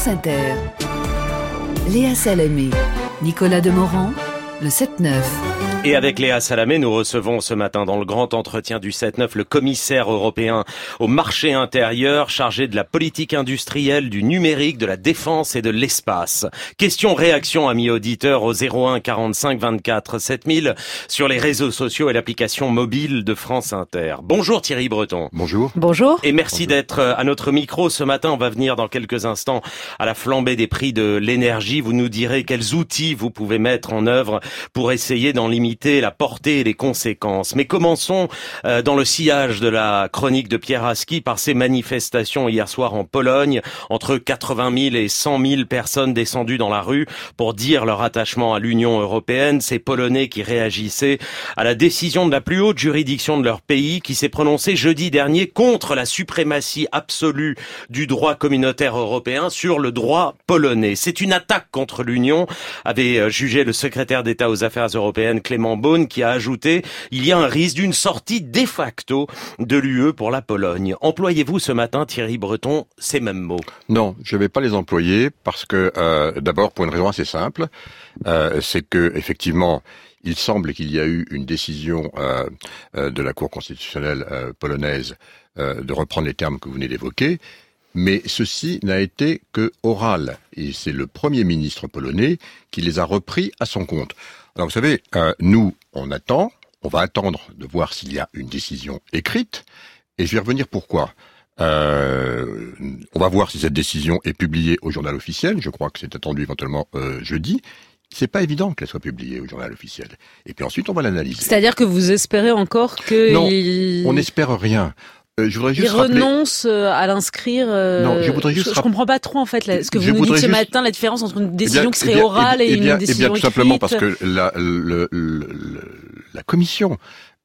France Inter. Léa Salamé, Nicolas Demorand, le 7-9. Et avec Léa Salamé, nous recevons ce matin dans le grand entretien du 7-9 le commissaire européen au marché intérieur chargé de la politique industrielle, du numérique, de la défense et de l'espace. Question-réaction, amis auditeurs, au 01 45 24 7000 sur les réseaux sociaux et l'application mobile de France Inter. Bonjour Thierry Breton. Bonjour. Bonjour. Et merci d'être à notre micro ce matin. On va venir dans quelques instants à la flambée des prix de l'énergie. Vous nous direz quels outils vous pouvez mettre en œuvre pour essayer d'en limiter la portée et les conséquences. Mais commençons dans le sillage de la chronique de Pierre Aski par ces manifestations hier soir en Pologne. Entre 80 000 et 100 000 personnes descendues dans la rue pour dire leur attachement à l'Union européenne. Ces Polonais qui réagissaient à la décision de la plus haute juridiction de leur pays qui s'est prononcée jeudi dernier contre la suprématie absolue du droit communautaire européen sur le droit polonais. C'est une attaque contre l'Union, avait jugé le secrétaire d'État aux affaires européennes Clément Beaune, qui a ajouté « Il y a un risque d'une sortie de facto de l'UE pour la Pologne ». Employez-vous ce matin, Thierry Breton, ces mêmes mots? Non, je ne vais pas les employer parce que, d'abord, pour une raison assez simple, c'est que effectivement, il semble qu'il y a eu une décision de la Cour constitutionnelle polonaise de reprendre les termes que vous venez d'évoquer, mais ceci n'a été que oral. Et c'est le Premier ministre polonais qui les a repris à son compte. Alors vous savez, nous, on va attendre de voir s'il y a une décision écrite, et je vais revenir pourquoi. On va voir si cette décision est publiée au journal officiel, je crois que c'est attendu éventuellement jeudi. C'est pas évident qu'elle soit publiée au journal officiel. Et puis ensuite, on va l'analyser. C'est-à-dire que vous espérez encore que... Non, on n'espère rien. Je voudrais juste rappeler... renonce à l'inscrire. Non, je voudrais juste. Je comprends pas trop en fait ce que vous nous dites ce matin, la différence entre une décision qui serait orale et une décision écrite. Tout simplement parce que la commission.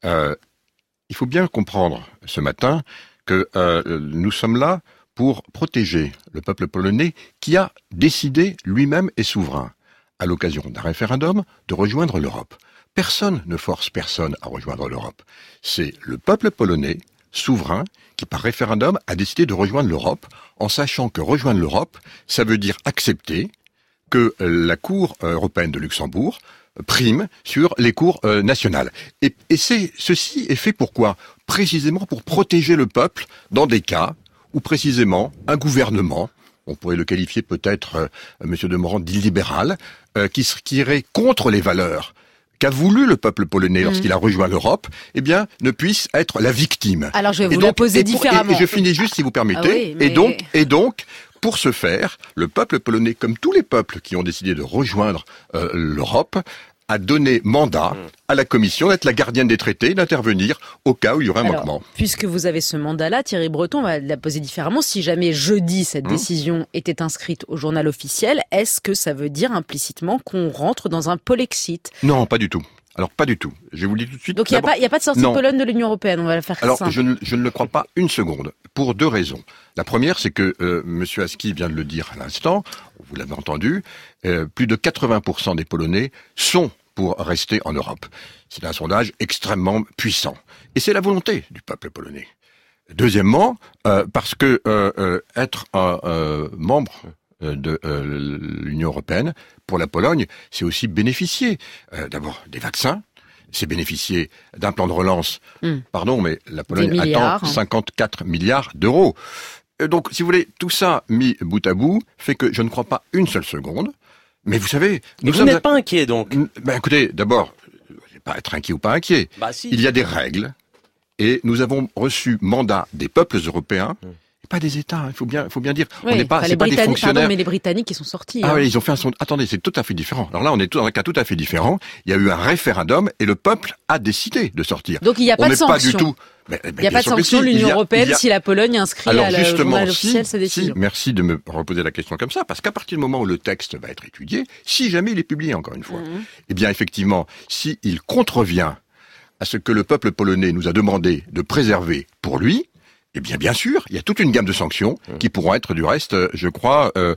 Il faut bien comprendre ce matin que nous sommes là pour protéger le peuple polonais qui a décidé lui-même et souverain, à l'occasion d'un référendum, de rejoindre l'Europe. Personne ne force personne à rejoindre l'Europe. C'est le peuple polonais souverain qui, par référendum, a décidé de rejoindre l'Europe, en sachant que rejoindre l'Europe, ça veut dire accepter que la Cour européenne de Luxembourg prime sur les cours nationales. Et ceci est fait pourquoi? Précisément pour protéger le peuple dans des cas où précisément un gouvernement, on pourrait le qualifier peut-être, Monsieur Demorand, d'illibéral, qui irait contre les valeurs qu'a voulu le peuple polonais lorsqu'il a rejoint l'Europe, eh bien, ne puisse être la victime. Alors je vais vous la poser différemment. Et je finis juste, si vous permettez. Ah oui, mais... Et donc, pour ce faire, le peuple polonais, comme tous les peuples qui ont décidé de rejoindre l'Europe, a donné mandat à la Commission d'être la gardienne des traités, d'intervenir au cas où il y aurait un manquement. Puisque vous avez ce mandat-là, Thierry Breton, on va la poser différemment. Si jamais jeudi, cette décision était inscrite au journal officiel, est-ce que ça veut dire implicitement qu'on rentre dans un Polexit? Non, pas du tout. Alors, pas du tout. Je vous le dis tout de suite. Donc, il n'y a pas de sortie de Pologne de l'Union européenne, on va la faire simple. Alors, je ne le crois pas une seconde, pour deux raisons. La première, c'est que Monsieur Aski vient de le dire à l'instant, vous l'avez entendu, plus de 80% des Polonais sont pour rester en Europe. C'est un sondage extrêmement puissant. Et c'est la volonté du peuple polonais. Deuxièmement, parce que être un membre de l'Union européenne, pour la Pologne, c'est aussi bénéficier d'abord des vaccins, c'est bénéficier d'un plan de relance. Pardon, mais la Pologne attend 54 milliards d'euros. Donc, si vous voulez, tout ça mis bout à bout fait que je ne crois pas une seule seconde. Mais vous savez... vous n'êtes pas inquiet, donc? Ben écoutez, d'abord, pas être inquiet ou pas inquiet. Bah, si. Il y a des règles, et nous avons reçu mandat des peuples européens, et pas des États, il faut bien dire. Oui, on n'est pas, c'est pas des fonctionnaires. Pardon, mais les Britanniques qui sont sortis. Ah oui, ils ont fait un sondage. Attendez, c'est tout à fait différent. Alors là, on est dans un cas tout à fait différent. Il y a eu un référendum, et le peuple a décidé de sortir. Donc il n'y a pas de sanction. Pas du tout. Il n'y a pas de sanction de l'Union européenne si la Pologne inscrit à la journal officiel sa décision. Merci de me reposer la question comme ça, parce qu'à partir du moment où le texte va être étudié, si jamais il est publié encore une fois, eh bien effectivement, s'il contrevient à ce que le peuple polonais nous a demandé de préserver pour lui, eh bien sûr, il y a toute une gamme de sanctions qui pourront être du reste, je crois,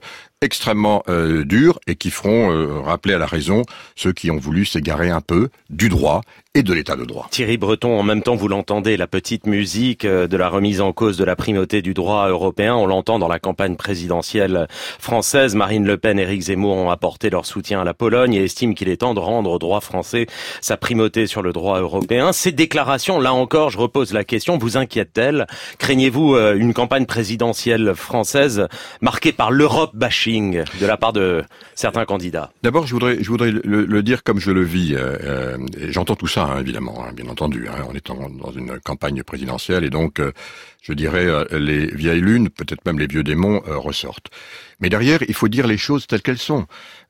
extrêmement durs et qui feront rappeler à la raison ceux qui ont voulu s'égarer un peu du droit et de l'état de droit. Thierry Breton, en même temps, vous l'entendez, la petite musique de la remise en cause de la primauté du droit européen, on l'entend dans la campagne présidentielle française. Marine Le Pen et Éric Zemmour ont apporté leur soutien à la Pologne et estiment qu'il est temps de rendre au droit français sa primauté sur le droit européen. Ces déclarations, là encore, je repose la question, vous inquiètent-elles? Craignez-vous une campagne présidentielle française marquée par l'Europe bashing de la part de certains candidats? D'abord, je voudrais le dire comme je le vis. J'entends tout ça, évidemment, bien entendu. On est dans une campagne présidentielle et donc, je dirais, les vieilles lunes, peut-être même les vieux démons, ressortent. Mais derrière, il faut dire les choses telles qu'elles sont.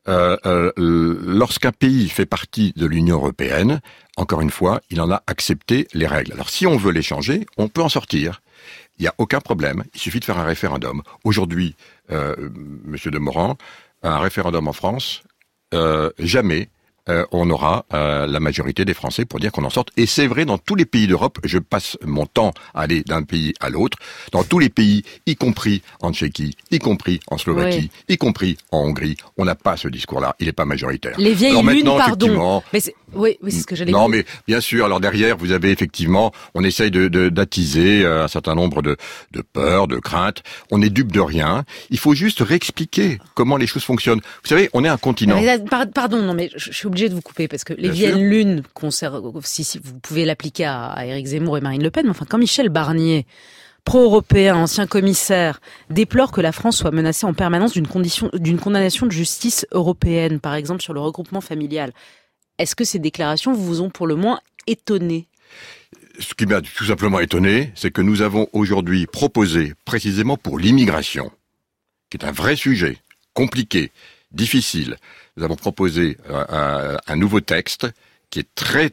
Lorsqu'un pays fait partie de l'Union européenne, encore une fois, il en a accepté les règles. Alors, si on veut les changer, on peut en sortir. Il n'y a aucun problème. Il suffit de faire un référendum. Aujourd'hui, Monsieur Demorand, un référendum en France, jamais on aura la majorité des Français pour dire qu'on en sorte. Et c'est vrai dans tous les pays d'Europe. Je passe mon temps à aller d'un pays à l'autre. Dans tous les pays, y compris en Tchéquie, y compris en Slovaquie, y compris en Hongrie, on n'a pas ce discours-là. Il n'est pas majoritaire. Les vieilles lunes, pardon. Mais c'est ce que j'allais dire. Non, mais bien sûr. Alors derrière, vous avez effectivement, on essaye d'attiser un certain nombre de peurs, de craintes. On n'est dupe de rien. Il faut juste réexpliquer comment les choses fonctionnent. Vous savez, on est un continent. Pardon, non, mais je suis obligé de vous couper parce que les vieilles lunes, si vous pouvez l'appliquer à Éric Zemmour et Marine Le Pen, mais enfin quand Michel Barnier, pro-européen, ancien commissaire, déplore que la France soit menacée en permanence d'une condamnation de justice européenne, par exemple sur le regroupement familial, est-ce que ces déclarations vous ont pour le moins étonné? Ce qui m'a tout simplement étonné, c'est que nous avons aujourd'hui proposé, précisément pour l'immigration, qui est un vrai sujet, compliqué, difficile, nous avons proposé un nouveau texte qui est très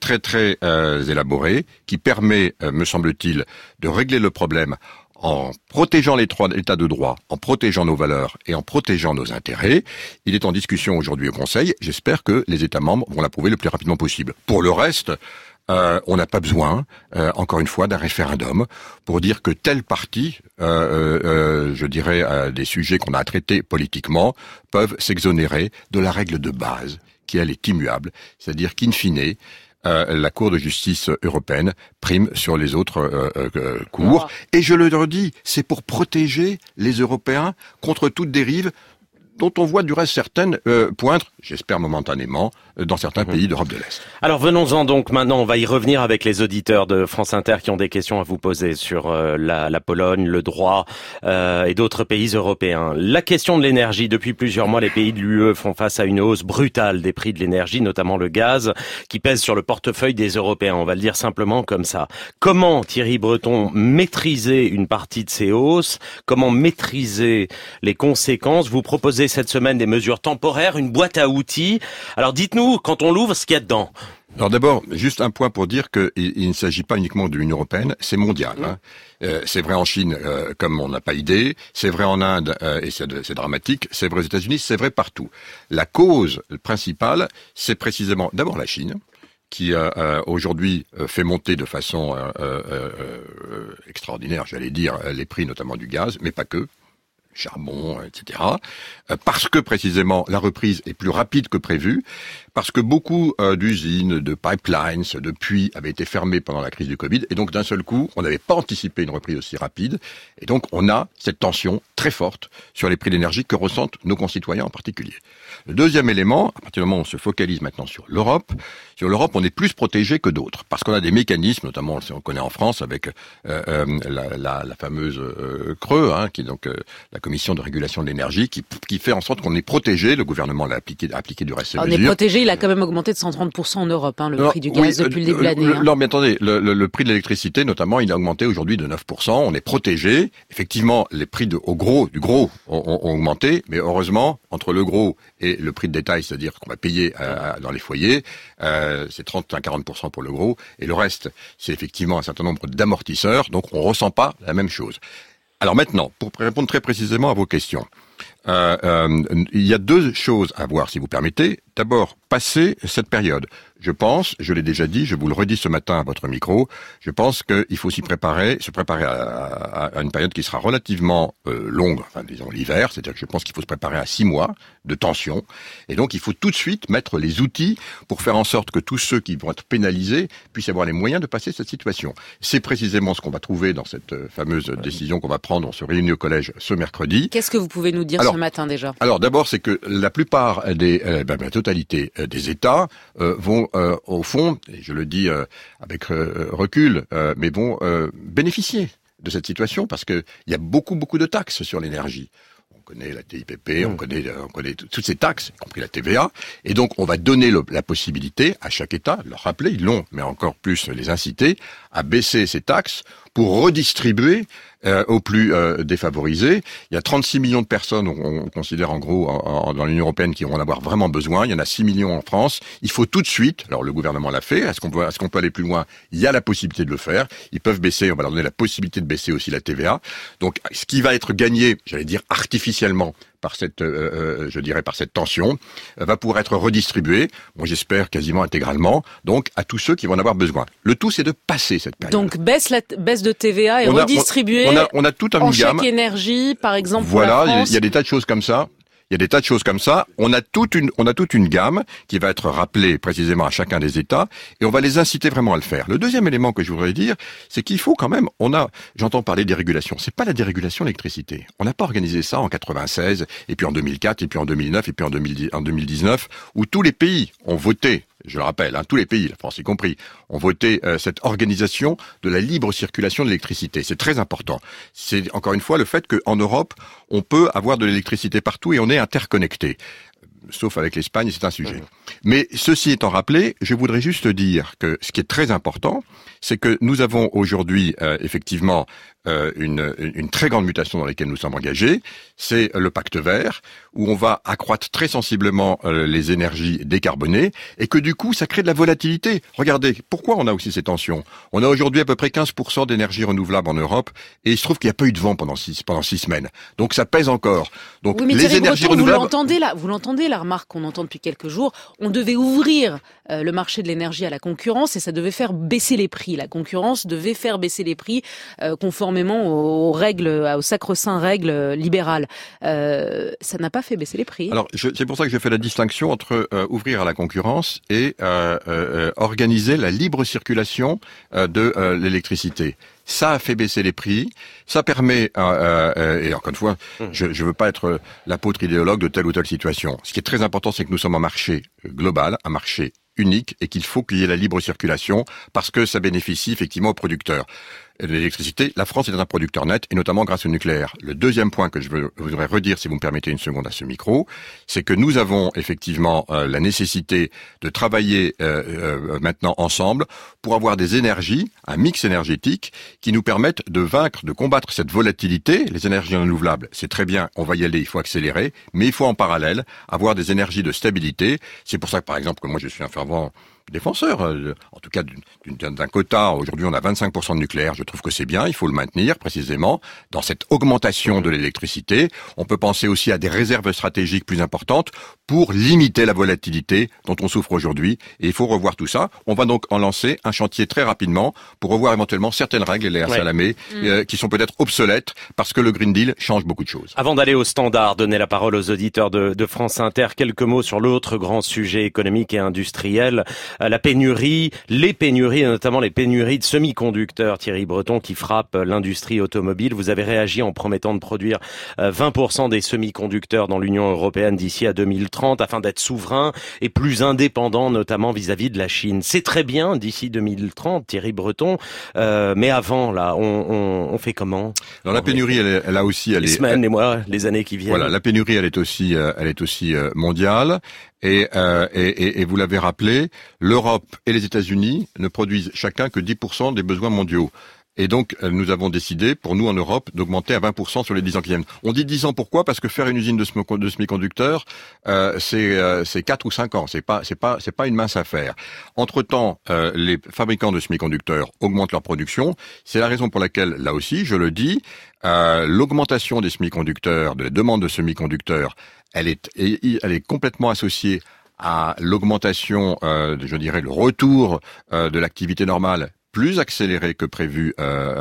élaboré, qui permet, me semble-t-il, de régler le problème en protégeant l'état de droit, en protégeant nos valeurs et en protégeant nos intérêts. Il est en discussion aujourd'hui au Conseil. J'espère que les États membres vont l'approuver le plus rapidement possible. Pour le reste, on n'a pas besoin, encore une fois, d'un référendum pour dire que tel parti, je dirais, des sujets qu'on a à traiter politiquement, peuvent s'exonérer de la règle de base, qui elle est immuable, c'est-à-dire qu'in fine, la Cour de justice européenne prime sur les autres cours. Et je le redis, c'est pour protéger les Européens contre toute dérive dont on voit du reste certaines poindre, j'espère momentanément, dans certains pays d'Europe de l'Est. Alors venons-en donc maintenant, on va y revenir avec les auditeurs de France Inter qui ont des questions à vous poser sur la Pologne, le droit et d'autres pays européens. La question de l'énergie, depuis plusieurs mois, les pays de l'UE font face à une hausse brutale des prix de l'énergie, notamment le gaz, qui pèse sur le portefeuille des Européens, on va le dire simplement comme ça. Comment, Thierry Breton, maîtriser une partie de ces hausses? Comment maîtriser les conséquences? Vous proposez cette semaine des mesures temporaires, une boîte à outils. Alors dites-nous, quand on l'ouvre, ce qu'il y a dedans. Alors d'abord, juste un point pour dire qu'il ne s'agit pas uniquement de l'Union européenne, c'est mondial. C'est vrai en Chine, comme on n'a pas idée. C'est vrai en Inde, et c'est dramatique. C'est vrai aux États-Unis, c'est vrai partout. La cause principale, c'est précisément d'abord la Chine, qui aujourd'hui fait monter de façon extraordinaire, j'allais dire, les prix notamment du gaz, mais pas que. Charbon, etc. Parce que précisément la reprise est plus rapide que prévu, parce que beaucoup d'usines, de pipelines, de puits avaient été fermés pendant la crise du Covid, et donc d'un seul coup, on n'avait pas anticipé une reprise aussi rapide, et donc on a cette tension très forte sur les prix d'énergie que ressentent nos concitoyens en particulier. Le deuxième élément, à partir du moment où on se focalise maintenant sur l'Europe, on est plus protégé que d'autres, parce qu'on a des mécanismes, notamment on connaît en France avec la fameuse CRE, qui est donc la Commission de régulation de l'énergie, qui fait en sorte qu'on est protégé. Le gouvernement l'a appliqué du reste ses mesures. On est protégé, il a quand même augmenté de 130% en Europe, le prix du gaz depuis le début de l'année. Non, mais attendez, le prix de l'électricité, notamment, il a augmenté aujourd'hui de 9%. On est protégé. Effectivement, les prix du gros ont augmenté, mais heureusement, entre le gros et le prix de détail, c'est-à-dire qu'on va payer dans les foyers, c'est 30 à 40% pour le gros, et le reste, c'est effectivement un certain nombre d'amortisseurs, donc on ressent pas la même chose. Alors maintenant, pour répondre très précisément à vos questions, Il y a deux choses à voir, si vous permettez. D'abord, passer cette période. Je pense, je l'ai déjà dit, je vous le redis ce matin à votre micro, je pense qu'il faut se préparer à une période qui sera relativement longue, enfin disons l'hiver, c'est-à-dire que je pense qu'il faut se préparer à 6 mois de tension, et donc il faut tout de suite mettre les outils pour faire en sorte que tous ceux qui vont être pénalisés puissent avoir les moyens de passer cette situation. C'est précisément ce qu'on va trouver dans cette fameuse décision qu'on va prendre, on se réunit au collège ce mercredi. Qu'est-ce que vous pouvez nous dire ce matin déjà? Alors d'abord, c'est que la plupart la totalité des États vont au fond, et je le dis avec recul, mais vont bénéficier de cette situation parce que il y a beaucoup de taxes sur l'énergie. On connaît la TIPP, on connaît toutes ces taxes, y compris la TVA, et donc on va donner la possibilité à chaque État, leur rappeler, ils l'ont, mais encore plus les inciter à baisser ces taxes pour redistribuer aux plus défavorisés. Il y a 36 millions de personnes, on considère en gros dans l'Union européenne, qui vont en avoir vraiment besoin. Il y en a 6 millions en France. Il faut tout de suite, alors le gouvernement l'a fait, est-ce qu'on peut aller plus loin? Il y a la possibilité de le faire. Ils peuvent baisser, on va leur donner la possibilité de baisser aussi la TVA. Donc ce qui va être gagné, j'allais dire artificiellement, par cette tension, va pouvoir être redistribué, moi j'espère quasiment intégralement, donc à tous ceux qui vont en avoir besoin. Le tout, c'est de passer cette période. Donc baisse de TVA et redistribuer on a toute une en gamme. chèque énergie, par exemple. Voilà, pour la France. il y a des tas de choses comme ça. On a toute une gamme qui va être rappelée précisément à chacun des États et on va les inciter vraiment à le faire. Le deuxième élément que je voudrais dire, c'est qu'il faut quand même, j'entends parler des régulations. C'est pas la dérégulation de l'électricité. On n'a pas organisé ça en 96 et puis en 2004 et puis en 2009 et puis en 2019 où tous les pays ont voté. Je le rappelle, tous les pays, la France y compris, ont voté cette organisation de la libre circulation de l'électricité. C'est très important. C'est encore une fois le fait qu'en Europe, on peut avoir de l'électricité partout et on est interconnecté. Sauf avec l'Espagne, c'est un sujet. Mais ceci étant rappelé, je voudrais juste dire que ce qui est très important, c'est que nous avons aujourd'hui effectivement une très grande mutation dans laquelle nous sommes engagés. C'est le pacte vert, où on va accroître très sensiblement les énergies décarbonées, et que du coup, ça crée de la volatilité. Regardez, pourquoi on a aussi ces tensions? On a aujourd'hui à peu près 15% d'énergie renouvelable en Europe, et il se trouve qu'il n'y a pas eu de vent pendant 6 semaines. Donc ça pèse encore. Donc oui, mais les énergies renouvelables... Vous l'entendez la remarque qu'on entend depuis quelques jours. On devait ouvrir le marché de l'énergie à la concurrence, et ça devait faire baisser les prix. La concurrence devait faire baisser les prix conformément aux sacro-saints règles libérales. Ça n'a pas fait baisser les prix. Alors, c'est pour ça que je fais la distinction entre ouvrir à la concurrence et organiser la libre circulation de l'électricité. Ça a fait baisser les prix, ça permet, et encore une fois, je ne veux pas être l'apôtre idéologue de telle ou telle situation. Ce qui est très important, c'est que nous sommes un marché global, un marché unique, et qu'il faut qu'il y ait la libre circulation, parce que ça bénéficie effectivement aux producteurs. L'électricité, la France est un producteur net, et notamment grâce au nucléaire. Le deuxième point que je voudrais redire, si vous me permettez une seconde à ce micro, c'est que nous avons effectivement la nécessité de travailler maintenant ensemble pour avoir des énergies, un mix énergétique qui nous permettent de vaincre, de combattre cette volatilité. Les énergies renouvelables, c'est très bien, on va y aller, il faut accélérer, mais il faut en parallèle avoir des énergies de stabilité. C'est pour ça que par exemple, que moi je suis un fervent défenseur, en tout cas d'un quota. Aujourd'hui, on a 25% de nucléaire. Je trouve que c'est bien. Il faut le maintenir précisément dans cette augmentation de l'électricité. On peut penser aussi à des réserves stratégiques plus importantes pour limiter la volatilité dont on souffre aujourd'hui. Et il faut revoir tout ça. On va donc en lancer un chantier très rapidement pour revoir éventuellement certaines règles, les Léa Salamé, qui sont peut-être obsolètes parce que le Green Deal change beaucoup de choses. Avant d'aller au standard, donner la parole aux auditeurs de France Inter, quelques mots sur l'autre grand sujet économique et industriel. La pénurie, les pénuries, et notamment les pénuries de semi-conducteurs, Thierry Breton, qui frappent l'industrie automobile. Vous avez réagi en promettant de produire 20% des semi-conducteurs dans l'Union européenne d'ici à 2030, afin d'être souverain et plus indépendant, notamment vis-à-vis de la Chine. C'est très bien d'ici 2030, Thierry Breton, mais avant, là, on fait comment? Alors la pénurie, elle a aussi... Les semaines, les mois, les années qui viennent. Voilà, la pénurie, elle est aussi mondiale. Et vous l'avez rappelé, l'Europe et les États-Unis ne produisent chacun que 10% des besoins mondiaux. Et donc, nous avons décidé, pour nous en Europe, d'augmenter à 20% sur les 10 ans qui viennent. On dit 10 ans pourquoi? Parce que faire une usine de semi-conducteurs, c'est 4 ou 5 ans. C'est pas une mince affaire. Entre-temps, les fabricants de semi-conducteurs augmentent leur production. C'est la raison pour laquelle, là aussi, je le dis, l'augmentation des semi-conducteurs, de la demande de semi-conducteurs, elle est complètement associée à l'augmentation, je dirais, le retour de l'activité normale plus accéléré que prévu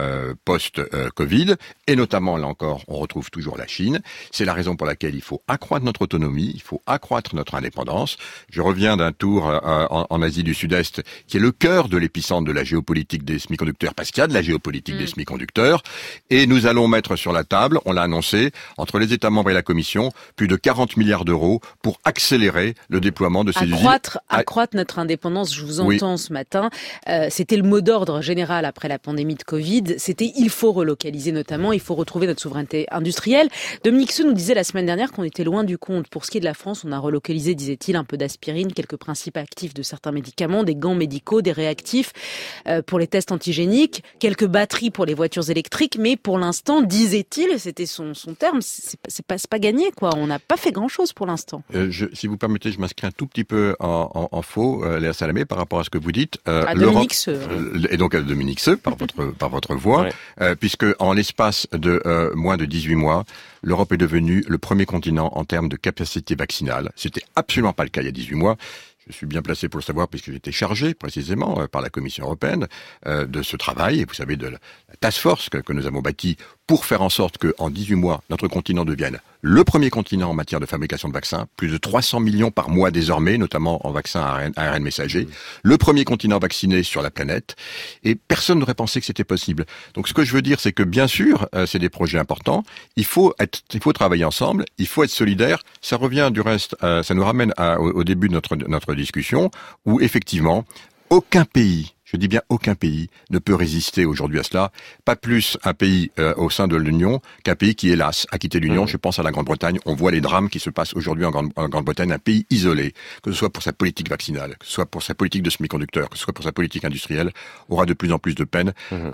post-Covid, et notamment, là encore, on retrouve toujours la Chine. C'est la raison pour laquelle il faut accroître notre autonomie, il faut accroître notre indépendance. Je reviens d'un tour en Asie du Sud-Est, qui est le cœur de l'épicentre de la géopolitique des semi-conducteurs, parce qu'il y a de la géopolitique des semi-conducteurs, et nous allons mettre sur la table, on l'a annoncé, entre les États membres et la Commission, plus de 40 milliards d'euros pour accélérer le déploiement de ces usines. Accroître notre indépendance, je vous entends ce matin, c'était le mot d'ordre général après la pandémie de Covid, c'était il faut relocaliser notamment, il faut retrouver notre souveraineté industrielle. Dominique Seux nous disait la semaine dernière qu'on était loin du compte. Pour ce qui est de la France, on a relocalisé, disait-il, un peu d'aspirine, quelques principes actifs de certains médicaments, des gants médicaux, des réactifs pour les tests antigéniques, quelques batteries pour les voitures électriques, mais pour l'instant, disait-il, c'était son terme, c'est pas gagné, quoi. On n'a pas fait grand-chose pour l'instant. Si vous permettez, je m'inscris un tout petit peu en faux, Léa Salamé, par rapport à ce que vous dites. Dominique Seux. Et donc à Dominique Seux, par votre voix, ouais. Puisque en l'espace de moins de 18 mois, l'Europe est devenue le premier continent en termes de capacité vaccinale. C'était absolument pas le cas il y a 18 mois. Je suis bien placé pour le savoir puisque j'étais chargé précisément par la Commission européenne de ce travail, et vous savez, de la task force que nous avons bâtie pour faire en sorte qu'en 18 mois, notre continent devienne le premier continent en matière de fabrication de vaccins, plus de 300 millions par mois désormais, notamment en vaccins à ARN messager, le premier continent vacciné sur la planète, et personne n'aurait pensé que c'était possible. Donc ce que je veux dire, c'est que bien sûr, c'est des projets importants, il faut travailler ensemble, il faut être solidaire. Ça revient du reste, ça nous ramène au début de notre discussion, où effectivement, aucun pays, je dis bien aucun pays, ne peut résister aujourd'hui à cela. Pas plus un pays au sein de l'Union qu'un pays qui, hélas, a quitté l'Union. Je pense à la Grande-Bretagne. On voit les drames qui se passent aujourd'hui en Grande-Bretagne, un pays isolé, que ce soit pour sa politique vaccinale, que ce soit pour sa politique de semi-conducteurs, que ce soit pour sa politique industrielle, aura de plus en plus de peine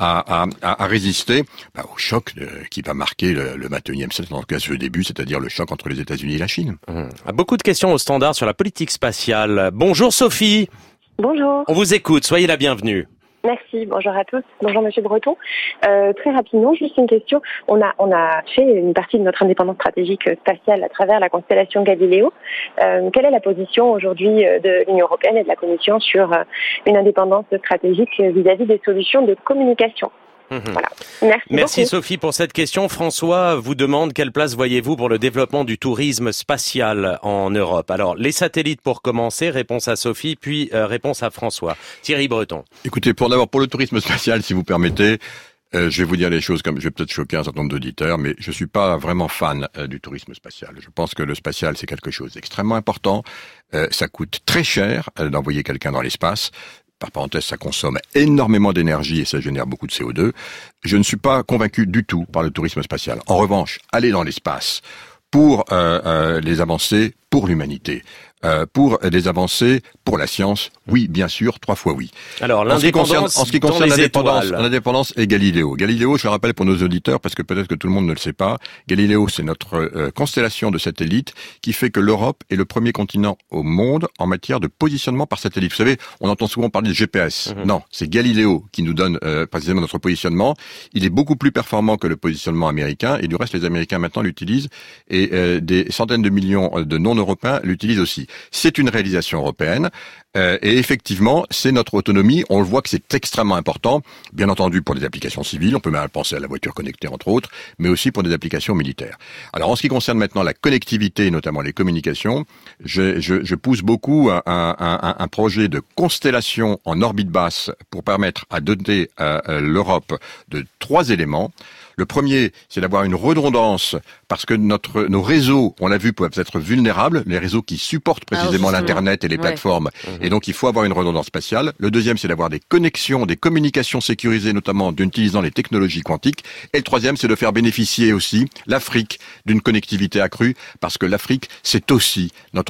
à résister au choc qui va marquer le 21e siècle, en tout cas ce début, c'est-à-dire le choc entre les États-Unis et la Chine. Beaucoup de questions au standard sur la politique spatiale. Bonjour Sophie. Bonjour. On vous écoute, soyez la bienvenue. Merci, bonjour à tous. Bonjour Monsieur Breton. Très rapidement, juste une question. On a fait une partie de notre indépendance stratégique spatiale à travers la constellation Galileo. Quelle est la position aujourd'hui de l'Union européenne et de la Commission sur une indépendance stratégique vis-à-vis des solutions de communication ? Voilà. Merci beaucoup. Sophie pour cette question. François vous demande quelle place voyez-vous pour le développement du tourisme spatial en Europe. Alors les satellites pour commencer, réponse à Sophie, puis réponse à François. Thierry Breton. Écoutez, pour le tourisme spatial, si vous permettez, je vais vous dire les choses comme je vais peut-être choquer un certain nombre d'auditeurs, mais je suis pas vraiment fan du tourisme spatial. Je pense que le spatial c'est quelque chose d'extrêmement important. Ça coûte très cher d'envoyer quelqu'un dans l'espace. Par parenthèse, ça consomme énormément d'énergie et ça génère beaucoup de CO2. Je ne suis pas convaincu du tout par le tourisme spatial. En revanche, aller dans l'espace pour les avancées pour l'humanité, pour des avancées pour la science, oui, bien sûr, 3 fois oui. Alors, l'indépendance en ce qui concerne l'indépendance et Galileo. Galileo, je le rappelle pour nos auditeurs, parce que peut-être que tout le monde ne le sait pas, Galileo, c'est notre constellation de satellites qui fait que l'Europe est le premier continent au monde en matière de positionnement par satellite. Vous savez, on entend souvent parler de GPS. Non, c'est Galileo qui nous donne précisément notre positionnement. Il est beaucoup plus performant que le positionnement américain, et du reste, les Américains maintenant l'utilisent, et des centaines de millions de non-européens l'utilisent aussi. C'est une réalisation européenne. Et effectivement, c'est notre autonomie. On le voit que c'est extrêmement important, bien entendu pour des applications civiles. On peut même penser à la voiture connectée, entre autres, mais aussi pour des applications militaires. Alors, en ce qui concerne maintenant la connectivité, notamment les communications, je pousse beaucoup un projet de constellation en orbite basse pour permettre à doter l'Europe de 3 éléments. Le premier, c'est d'avoir une redondance, parce que nos réseaux, on l'a vu, peuvent être vulnérables, les réseaux qui supportent précisément l'Internet et les plateformes. Et donc, il faut avoir une redondance spatiale. Le deuxième, c'est d'avoir des connexions, des communications sécurisées, notamment en utilisant les technologies quantiques. Et le troisième, c'est de faire bénéficier aussi l'Afrique d'une connectivité accrue, parce que l'Afrique, c'est aussi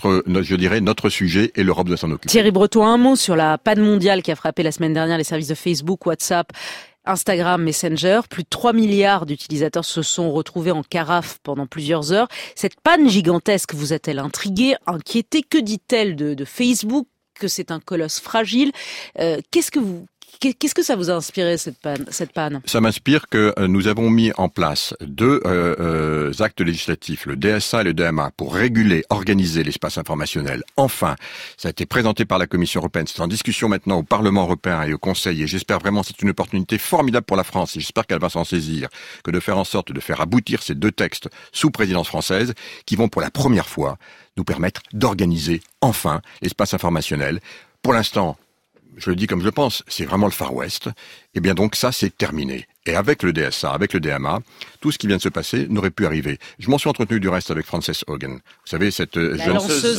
notre sujet, et l'Europe doit s'en occuper. Thierry Breton, un mot sur la panne mondiale qui a frappé la semaine dernière les services de Facebook, WhatsApp Instagram, Messenger, plus de 3 milliards d'utilisateurs se sont retrouvés en carafe pendant plusieurs heures. Cette panne gigantesque vous a-t-elle intrigué, inquiété? Que dit-elle de Facebook? Que c'est un colosse fragile. Qu'est-ce que ça vous a inspiré, cette panne? Ça m'inspire que nous avons mis en place deux actes législatifs, le DSA et le DMA, pour réguler, organiser l'espace informationnel. Enfin, ça a été présenté par la Commission européenne. C'est en discussion maintenant au Parlement européen et au Conseil. Et j'espère vraiment, c'est une opportunité formidable pour la France. Et j'espère qu'elle va s'en saisir, que de faire en sorte de faire aboutir ces deux textes sous présidence française, qui vont pour la première fois nous permettre d'organiser enfin l'espace informationnel. Pour l'instant, je le dis comme je le pense, c'est vraiment le Far West. Et bien donc ça, c'est terminé. Et avec le DSA, avec le DMA, tout ce qui vient de se passer n'aurait pu arriver. Je m'en suis entretenu du reste avec Frances Haugen. Vous savez, cette jeune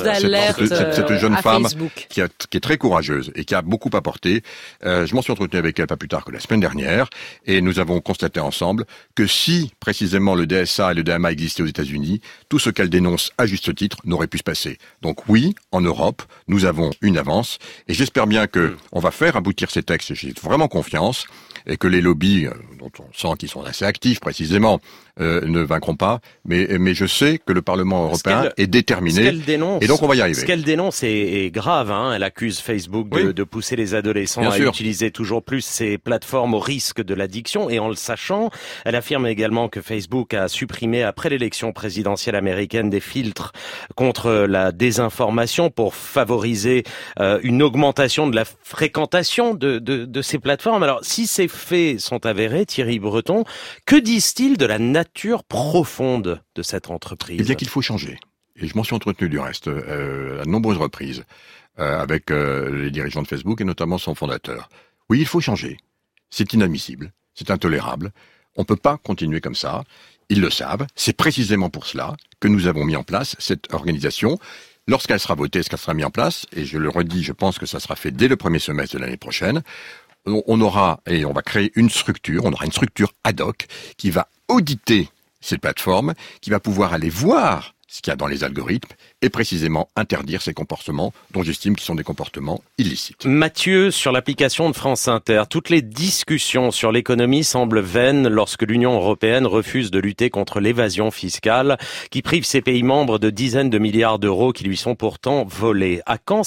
femme qui est très courageuse et qui a beaucoup apporté. Je m'en suis entretenu avec elle pas plus tard que la semaine dernière. Et nous avons constaté ensemble que si précisément le DSA et le DMA existaient aux États-Unis, tout ce qu'elle dénonce à juste titre n'aurait pu se passer. Donc oui, en Europe, nous avons une avance. Et j'espère bien que on va faire aboutir ces textes. J'ai vraiment confiance. Et que les lobbies, dont on sent qu'ils sont assez actifs précisément, ne vaincront pas. Mais je sais que le Parlement européen est déterminé. Et donc on va y arriver. Ce qu'elle dénonce est grave. Elle accuse Facebook de pousser les adolescents à utiliser toujours plus ces plateformes au risque de l'addiction. Et en le sachant, elle affirme également que Facebook a supprimé après l'élection présidentielle américaine des filtres contre la désinformation pour favoriser une augmentation de la fréquentation de ces plateformes. Alors si ces faits sont avérés, Thierry Breton, que disent-ils de la nature profonde de cette entreprise? Eh bien qu'il faut changer. Et je m'en suis entretenu du reste à de nombreuses reprises avec les dirigeants de Facebook et notamment son fondateur. Oui, il faut changer. C'est inadmissible, c'est intolérable. On ne peut pas continuer comme ça. Ils le savent. C'est précisément pour cela que nous avons mis en place cette organisation. Lorsqu'elle sera votée, lorsqu'elle sera mise en place, et je le redis, je pense que ça sera fait dès le premier semestre de l'année prochaine, on va créer une structure, on aura une structure ad hoc qui va auditer ces plateformes, qui va pouvoir aller voir ce qu'il y a dans les algorithmes et précisément interdire ces comportements dont j'estime qu'ils sont des comportements illicites. Mathieu, sur l'application de France Inter, toutes les discussions sur l'économie semblent vaines lorsque l'Union européenne refuse de lutter contre l'évasion fiscale qui prive ses pays membres de dizaines de milliards d'euros qui lui sont pourtant volés. À quand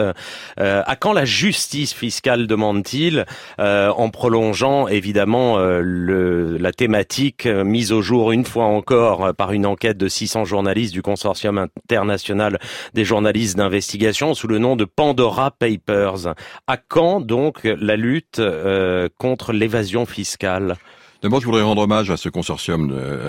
la justice fiscale, demande-t-il, en prolongeant évidemment la thématique mise au jour une fois encore par une enquête de 600 journalistes du Consortium international des journalistes d'investigation sous le nom de Pandora Papers. À quand donc la lutte contre l'évasion fiscale? D'abord, je voudrais rendre hommage à ce consortium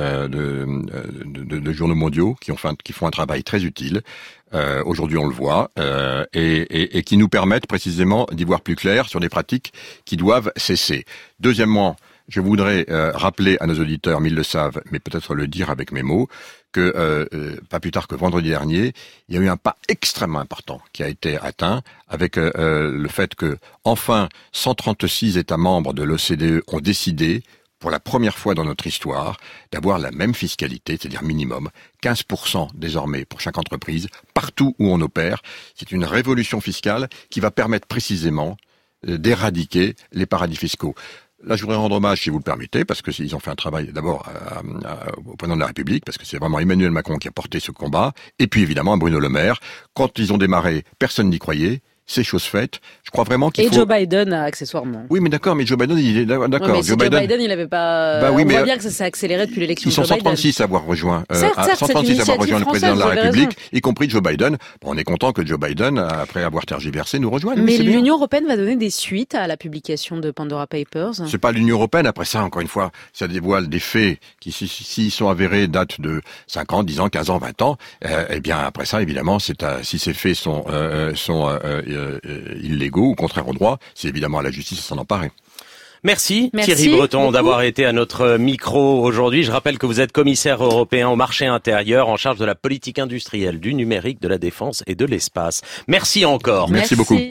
de journaux mondiaux qui font un travail très utile. Aujourd'hui, on le voit, et qui nous permettent précisément d'y voir plus clair sur des pratiques qui doivent cesser. Deuxièmement, je voudrais rappeler à nos auditeurs, mais ils le savent, mais peut-être le dire avec mes mots, que pas plus tard que vendredi dernier, il y a eu un pas extrêmement important qui a été atteint avec le fait que, enfin, 136 États membres de l'OCDE ont décidé, pour la première fois dans notre histoire, d'avoir la même fiscalité, c'est-à-dire minimum, 15% désormais pour chaque entreprise, partout où on opère. C'est une révolution fiscale qui va permettre précisément d'éradiquer les paradis fiscaux. Là, je voudrais rendre hommage, si vous le permettez, parce qu'ils ont fait un travail d'abord au président de la République, parce que c'est vraiment Emmanuel Macron qui a porté ce combat, et puis évidemment à Bruno Le Maire. Quand ils ont démarré, personne n'y croyait. C'est chose faite. Je crois vraiment qu'il faut... Et Joe Biden, accessoirement. Oui, mais d'accord, mais Joe Biden, il est d'accord. Ouais, mais si Joe Biden, il n'avait pas... on voit bien que ça s'est accéléré depuis l'élection de Joe Biden. Ils sont 136 à avoir rejoint, certes, 136 à avoir rejoint le président de la République, raison. Y compris Joe Biden. Bon, on est content que Joe Biden, après avoir tergiversé, nous rejoigne. Mais l'Union européenne va donner des suites à la publication de Pandora Papers. C'est pas l'Union européenne. Après ça, encore une fois, ça dévoile des faits qui, s'ils sont avérés, datent de 5 ans, 10 ans, 15 ans, 20 ans. Eh bien, après ça, évidemment, si ces faits sont illégaux ou contraires au droit, c'est évidemment à la justice de s'en emparer. Merci Thierry Breton d'avoir été à notre micro aujourd'hui. Je rappelle que vous êtes commissaire européen au marché intérieur en charge de la politique industrielle, du numérique, de la défense et de l'espace. Merci encore. Merci beaucoup.